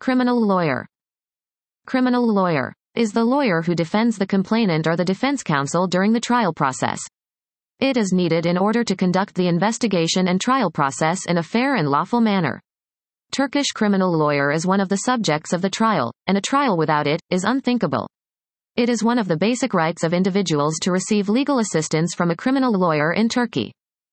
Criminal lawyer. Criminal lawyer is the lawyer who defends the complainant or the defense counsel during the trial process. It is needed in order to conduct the investigation and trial process in a fair and lawful manner. Turkish criminal lawyer is one of the subjects of the trial, and a trial without it is unthinkable. It is one of the basic rights of individuals to receive legal assistance from a criminal lawyer in Turkey.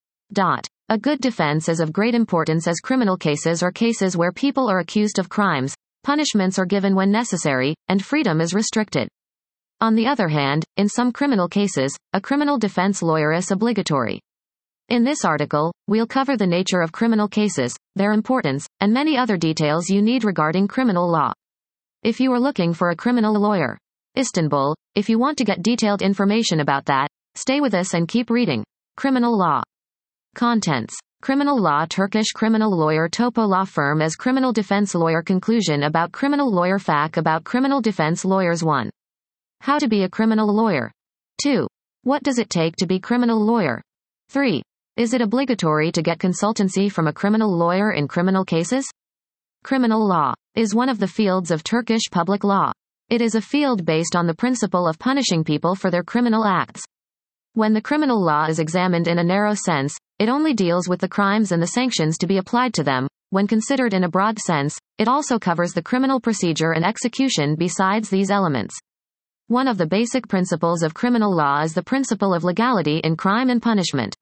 A good defense is of great importance as criminal cases or cases where people are accused of crimes, punishments are given when necessary, and freedom is restricted. On the other hand, in some criminal cases, a criminal defense lawyer is obligatory. In this article, we'll cover the nature of criminal cases, their importance, and many other details you need regarding criminal law. If you are looking for a criminal lawyer, Istanbul, if you want to get detailed information about that, stay with us and keep reading. Criminal law. Contents. Criminal law. Turkish criminal lawyer. Topo law firm as criminal defense lawyer. Conclusion about criminal lawyer. Fact about criminal defense lawyers. 1. How to be a criminal lawyer. 2. What does it take to be criminal lawyer? 3. Is it obligatory to get consultancy from a criminal lawyer in criminal cases? Criminal law is one of the fields of Turkish public law. It is a field based on the principle of punishing people for their criminal acts. When the criminal law is examined in a narrow sense, it only deals with the crimes and the sanctions to be applied to them. When considered in a broad sense, it also covers the criminal procedure and execution besides these elements. One of the basic principles of criminal law is the principle of legality in crime and punishment.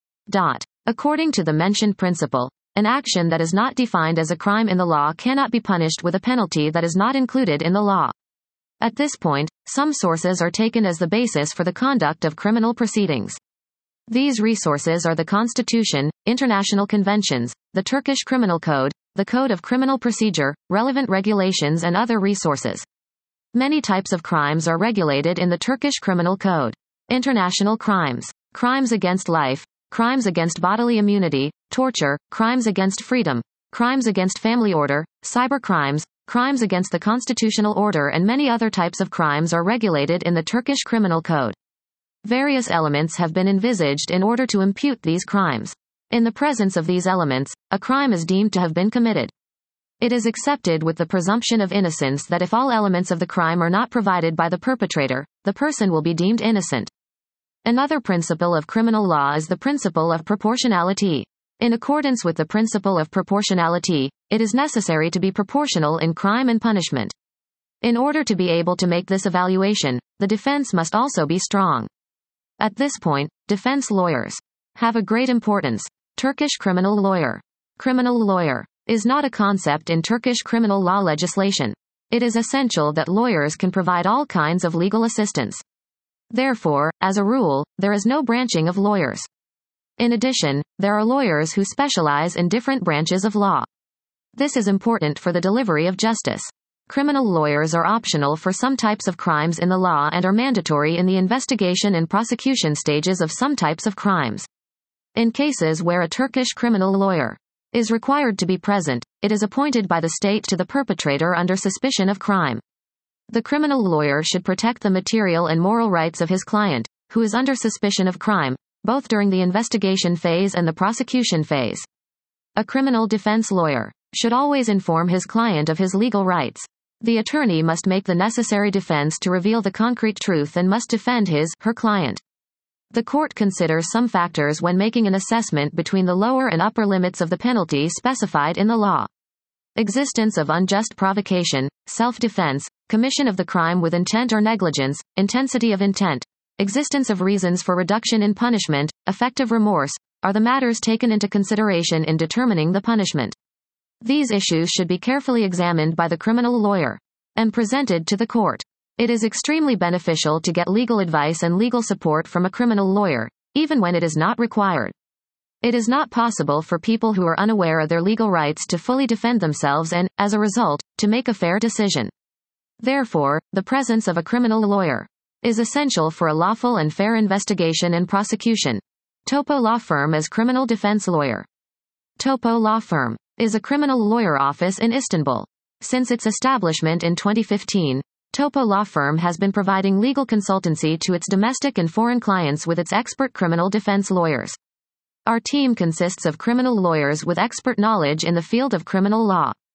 According to the mentioned principle, an action that is not defined as a crime in the law cannot be punished with a penalty that is not included in the law. At this point, some sources are taken as the basis for the conduct of criminal proceedings. These resources are the Constitution, international conventions, the Turkish Criminal Code, the Code of Criminal Procedure, relevant regulations and other resources. Many types of crimes are regulated in the Turkish Criminal Code. International crimes, crimes against life, crimes against bodily immunity, torture, crimes against freedom, crimes against family order, cyber crimes, crimes against the constitutional order and many other types of crimes are regulated in the Turkish Criminal Code. Various elements have been envisaged in order to impute these crimes. In the presence of these elements, a crime is deemed to have been committed. It is accepted with the presumption of innocence that if all elements of the crime are not provided by the perpetrator, the person will be deemed innocent. Another principle of criminal law is the principle of proportionality. In accordance with the principle of proportionality, it is necessary to be proportional in crime and punishment. In order to be able to make this evaluation, the defense must also be strong. At this point, defense lawyers have a great importance. Turkish criminal lawyer. Criminal lawyer is not a concept in Turkish criminal law legislation. It is essential that lawyers can provide all kinds of legal assistance. Therefore, as a rule, there is no branching of lawyers. In addition, there are lawyers who specialize in different branches of law. This is important for the delivery of justice. Criminal lawyers are optional for some types of crimes in the law and are mandatory in the investigation and prosecution stages of some types of crimes. In cases where a Turkish criminal lawyer is required to be present, it is appointed by the state to the perpetrator under suspicion of crime. The criminal lawyer should protect the material and moral rights of his client, who is under suspicion of crime, both during the investigation phase and the prosecution phase. A criminal defense lawyer should always inform his client of his legal rights. The attorney must make the necessary defense to reveal the concrete truth and must defend her client. The court considers some factors when making an assessment between the lower and upper limits of the penalty specified in the law. Existence of unjust provocation, self-defense, commission of the crime with intent or negligence, intensity of intent, existence of reasons for reduction in punishment, effective remorse, are the matters taken into consideration in determining the punishment. These issues should be carefully examined by the criminal lawyer and presented to the court. It is extremely beneficial to get legal advice and legal support from a criminal lawyer, even when it is not required. It is not possible for people who are unaware of their legal rights to fully defend themselves and, as a result, to make a fair decision. Therefore, the presence of a criminal lawyer is essential for a lawful and fair investigation and prosecution. Topo law firm as criminal defense lawyer. Topo law firm is a criminal lawyer office in Istanbul. Since its establishment in 2015, Topo law firm has been providing legal consultancy to its domestic and foreign clients with its expert criminal defense lawyers. Our team consists of criminal lawyers with expert knowledge in the field of criminal law.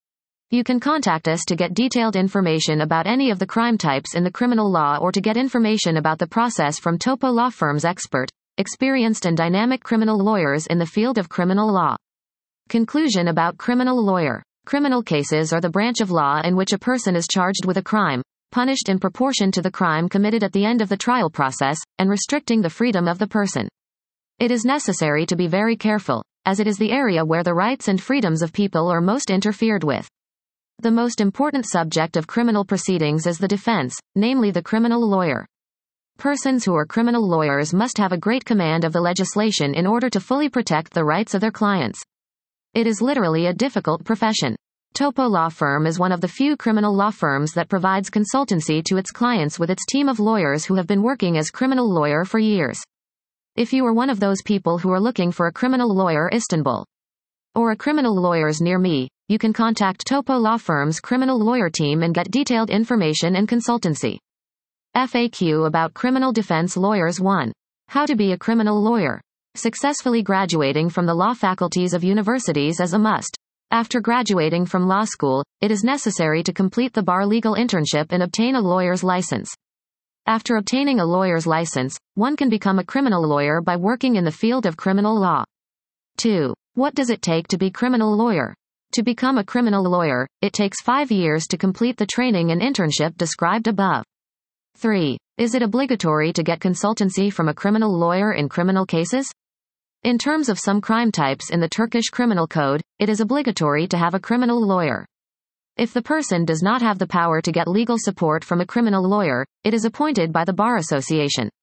You can contact us to get detailed information about any of the crime types in the criminal law or to get information about the process from Topo Law Firm's experienced and dynamic criminal lawyers in the field of criminal law. Conclusion about criminal lawyer. Criminal cases are the branch of law in which a person is charged with a crime, punished in proportion to the crime committed at the end of the trial process, and restricting the freedom of the person. It is necessary to be very careful, as it is the area where the rights and freedoms of people are most interfered with. The most important subject of criminal proceedings is the defense, namely the criminal lawyer. Persons who are criminal lawyers must have a great command of the legislation in order to fully protect the rights of their clients. It is literally a difficult profession. Topo Law Firm is one of the few criminal law firms that provides consultancy to its clients with its team of lawyers who have been working as criminal lawyer for years. If you are one of those people who are looking for a criminal lawyer Istanbul or a criminal lawyers near me, you can contact Topo Law Firm's criminal lawyer team and get detailed information and consultancy. FAQ about criminal defense lawyers. 1. How to be a criminal lawyer. Successfully graduating from the law faculties of universities is a must. After graduating from law school, it is necessary to complete the bar legal internship and obtain a lawyer's license. After obtaining a lawyer's license, one can become a criminal lawyer by working in the field of criminal law. 2. What does it take to be criminal lawyer? To become a criminal lawyer, it takes 5 years to complete the training and internship described above. 3. Is it obligatory to get consultancy from a criminal lawyer in criminal cases? In terms of some crime types in the Turkish Criminal Code, it is obligatory to have a criminal lawyer. If the person does not have the power to get legal support from a criminal lawyer, it is appointed by the Bar Association.